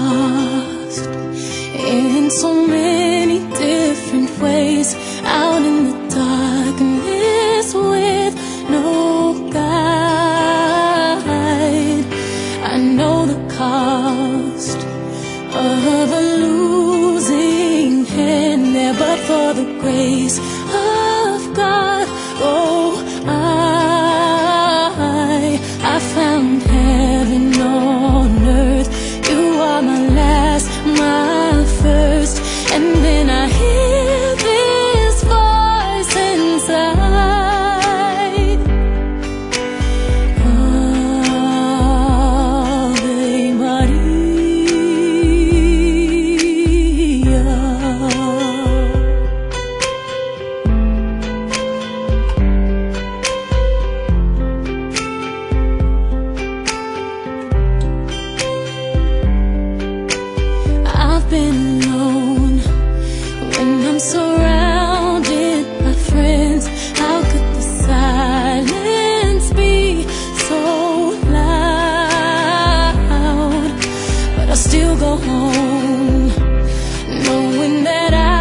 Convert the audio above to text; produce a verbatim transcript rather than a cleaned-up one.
lost in so many different ways, out in the darkness with no guide. I know the cost of a losing hand there, but for the grace of God, oh, I, I found heaven on earth. You are my last, my first, and then I hear this voice inside. Ave Maria. I've been alone when I'm surrounded by friends. How could the silence be so loud? But I still go home knowing that I